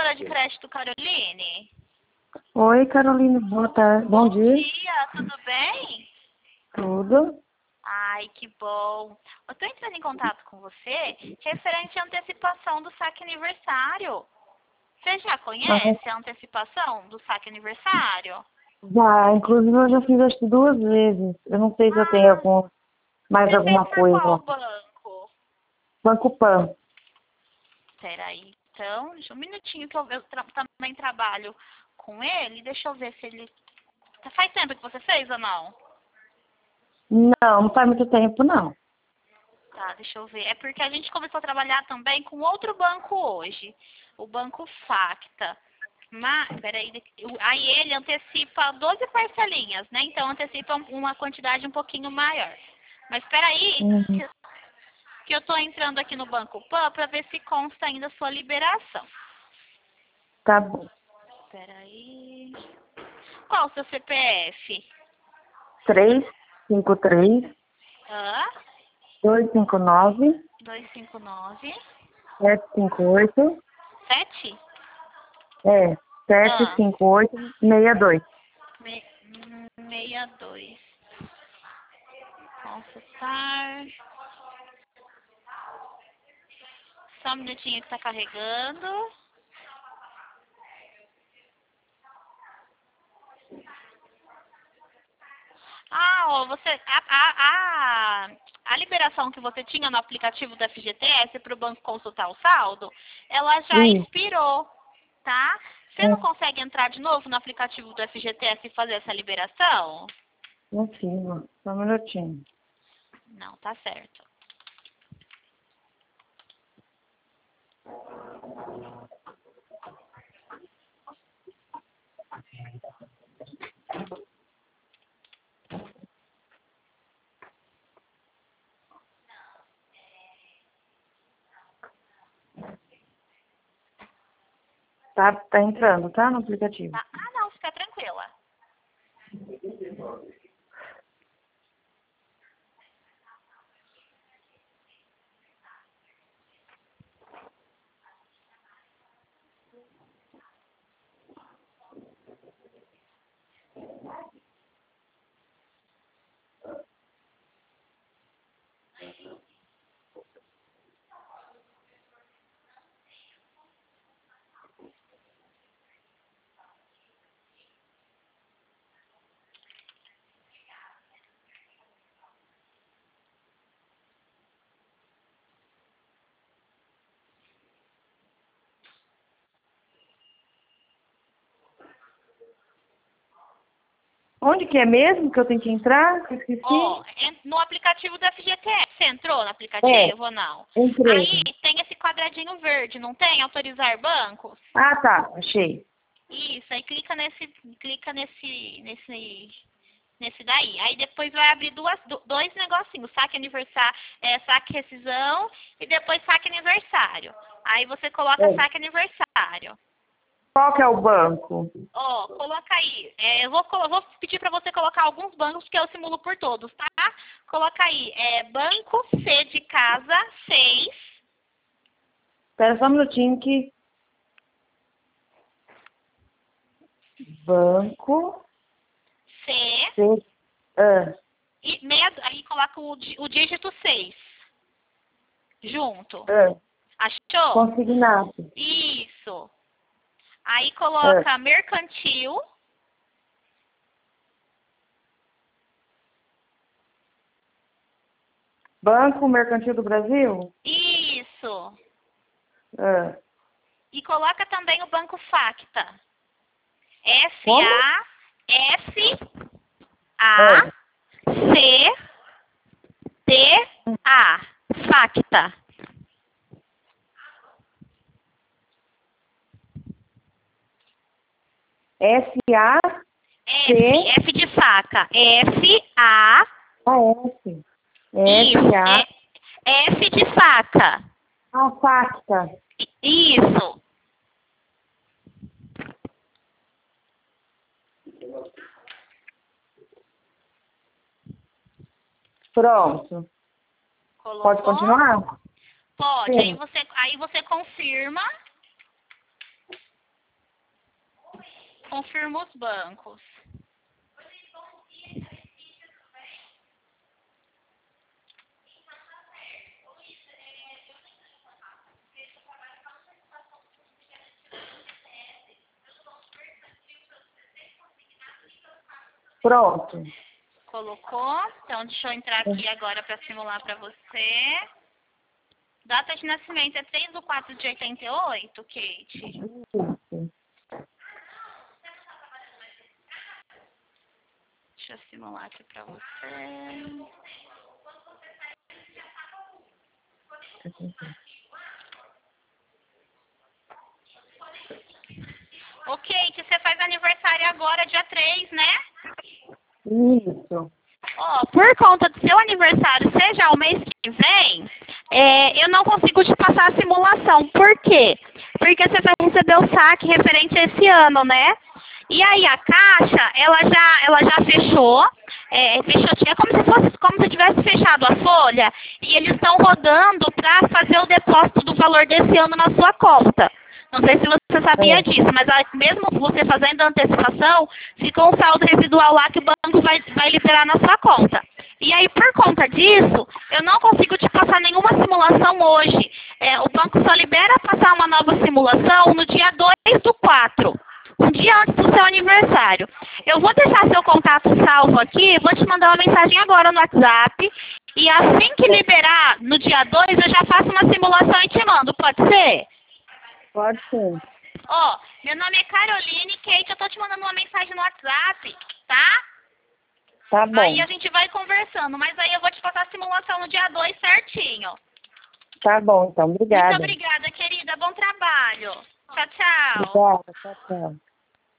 assessora de crédito, Caroline? Oi, Carolina, boa tarde. Bom dia. Bom dia, tudo bem? Tudo? Ai, que bom. Eu estou entrando em contato com você referente à antecipação do saque aniversário. Você já conhece a antecipação do saque aniversário? Já, inclusive eu já fiz acho que 2 vezes. Eu não sei se eu tenho Ah, mais você fez alguma por qual coisa. banco? Banco Pan. Peraí, então, deixa um minutinho que eu também trabalho com ele. Deixa eu ver se ele... Faz tempo que você fez ou não? Não faz muito tempo, não. Tá, deixa eu ver. É porque a gente começou a trabalhar também com outro banco hoje. O Banco Facta. Mas, peraí, aí ele antecipa 12 parcelinhas, né? Então antecipa uma quantidade um pouquinho maior. Mas peraí, Uhum. que eu tô entrando aqui no Banco Pan para ver se consta ainda a sua liberação. Tá bom. Peraí. Qual o seu CPF? 353 Hã? 259 259 758 7? é, Ah, 75862. 62. Consultar. Só um minutinho que tá carregando. Ah, ó, você, a liberação que você tinha no aplicativo da FGTS para o banco consultar o saldo, ela já Isso. expirou, tá? Você não É, consegue entrar de novo no aplicativo do FGTS e fazer essa liberação? não fiz, só um minutinho. Não, tá certo. Tá entrando, tá? No aplicativo. Tá? Ah, não, fica tranquila. Onde que é mesmo que eu tenho que entrar? Eu Ó, esqueci. no aplicativo do FGTS, você entrou no É, aplicativo ou não? Aí entrei. tem esse quadradinho verde, não tem? Autorizar bancos? Ah, tá, achei. Isso, aí clica nesse daí. Aí depois vai abrir dois negocinhos, saque aniversário, saque rescisão e depois saque aniversário. Aí você coloca É. saque aniversário. Qual que é o banco? Ó, coloca aí. Vou pedir para você colocar alguns bancos que eu simulo por todos, tá? Coloca aí. Banco C de casa 6. Espera só um minutinho que... Banco... C C... Ah, e aí coloca o dígito 6 junto. ah, Achou? consignado. Isso. Aí Ah, coloca mercantil. Banco Mercantil do Brasil? Isso. Ah, E coloca também o Banco Facta. como? Ah, Facta. Facta. S-A-C... F de faca. F-A. Ah, S. Isso. S-A... F de faca. Ah, Facta. Isso. Pronto. Pode Colocou? continuar? Pode. Aí Sim. você confirma. confirmo os bancos. Pronto. Colocou? Então, deixa eu entrar aqui agora para simular para você. Data de nascimento é 3/4/88, Kate? Isso. Deixa eu simular aqui para você. Ô, Kate, você faz aniversário agora, dia 3, né? Isso. Ó, por conta do seu aniversário, seja o mês que vem, eu não consigo te passar a simulação. Por quê? Porque você vai receber o saque referente a esse ano, né? E aí a Caixa, ela já fechou, fechou, é como se tivesse fechado a folha, e eles estão rodando para fazer o depósito do valor desse ano na sua conta. Não sei se você sabia disso, mas mesmo você fazendo a antecipação, fica um saldo residual lá que o banco vai liberar na sua conta. E aí, por conta disso, eu não consigo te passar nenhuma simulação hoje. O banco só libera passar uma nova simulação no dia 2/4, um dia antes do seu aniversário. Eu vou deixar seu contato salvo aqui, vou te mandar uma mensagem agora no WhatsApp, e assim que liberar no dia 2, eu já faço uma simulação e te mando, pode ser? Pode ser. Ó, meu nome é Caroline, Kate, eu tô te mandando uma mensagem no WhatsApp, tá? Tá bom. Aí a gente vai conversando, mas aí eu vou te passar a simulação no dia 2 certinho. Tá bom, então. Obrigada. Muito obrigada, querida. Bom trabalho. Tchau, tchau. Obrigada. Tchau, tchau.